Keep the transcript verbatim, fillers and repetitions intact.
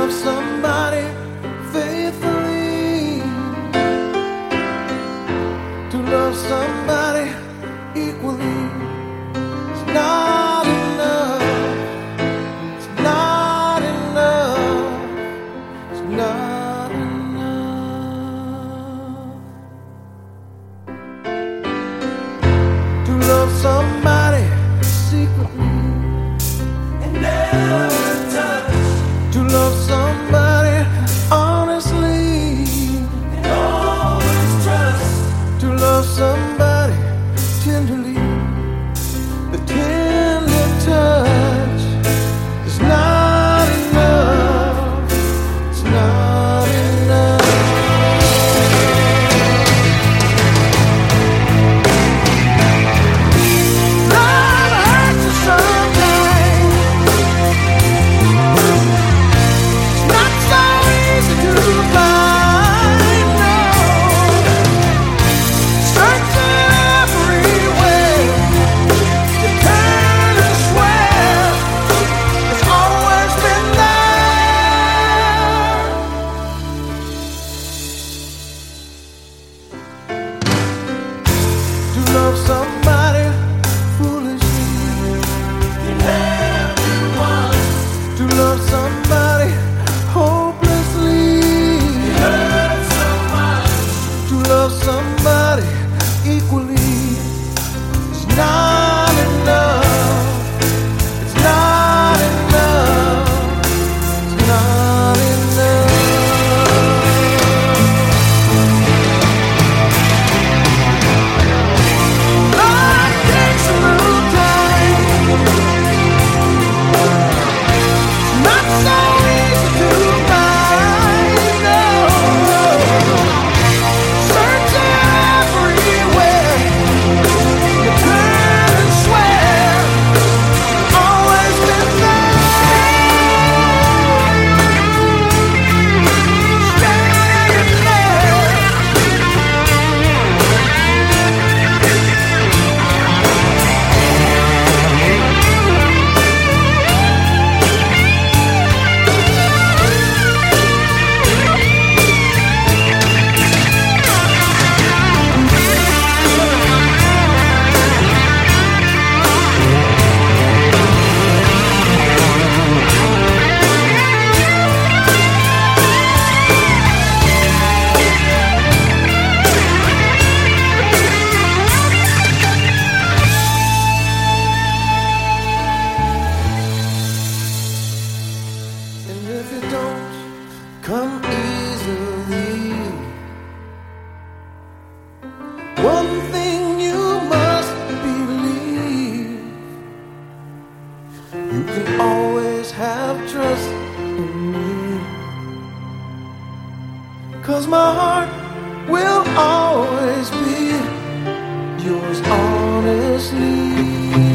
love somebody faithfully, to love somebody equally, it's not enough. It's not enough. It's not enough to love somebody secretly and never touch, to love somebody honestly and always trust, to love somebody tenderly. The tender touch is not enough. It's not enough. Love hurts you sometimes. It's not so easy to find. No, search everywhere. You turn and swear it's always been there. To love somebody foolishly, you never want. To love somebody hopelessly, you hurt so much. To love somebody equally, it's not enough. It's not enough. It's not enough. Love takes a little time. Not so easy to find. No, search everywhere. You turn and swear always been there. Staying there. And if it don't come easily, one thing you must believe: you can always have trust in me, 'cause my heart will always be yours honestly.